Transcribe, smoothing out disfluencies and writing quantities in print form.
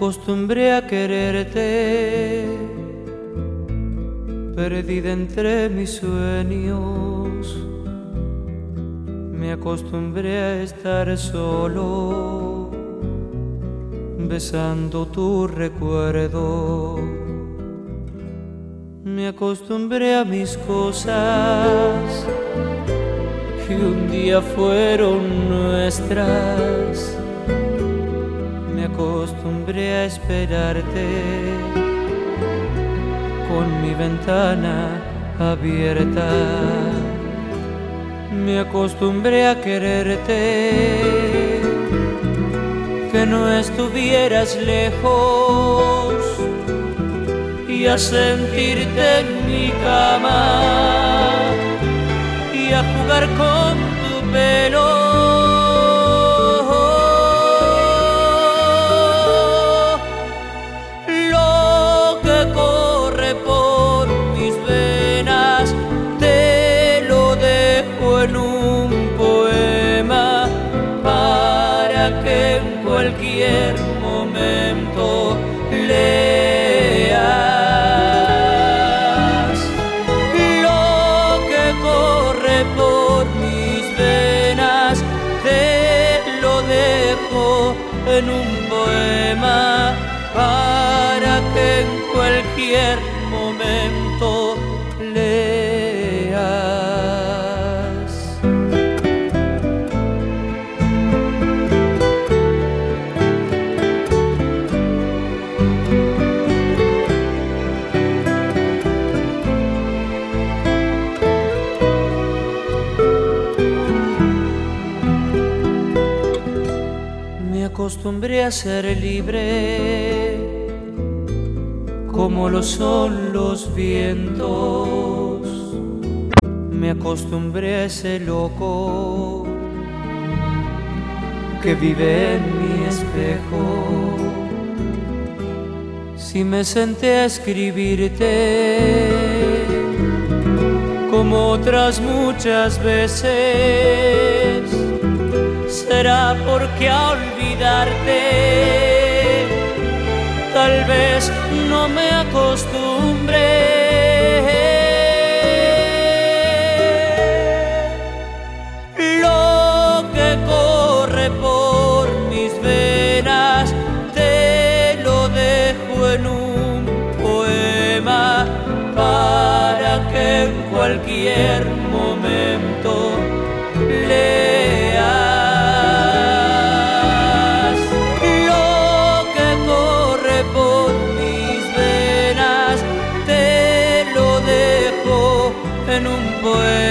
acostumbré a quererte, perdida entre mis sueños. Me acostumbré a estar solo, besando tu recuerdo. Me acostumbré a mis cosas que un día fueron nuestras. Me acostumbré a esperarte con mi ventana abierta. Me acostumbré a quererte, que no estuvieras lejos, y a sentirte en mi cama y a jugar con tu pelo. Lo que corre por mis venas te lo dejo en un poema, para que en cualquier momento leas. Lo que corre por mis venas te lo dejo en un poema, para que en cualquier momento leas. Me acostumbré a ser libre, como lo son los vientos. Me acostumbré a ese loco que vive en mi espejo. Si me senté a escribirte, como otras muchas veces, será porque a olvidarte tal vez no me acostumbré. Lo que corre por mis venas te lo dejo en un poema, para que en cualquier momento leas. Lo que corre por mis venas te lo dejo en un poema,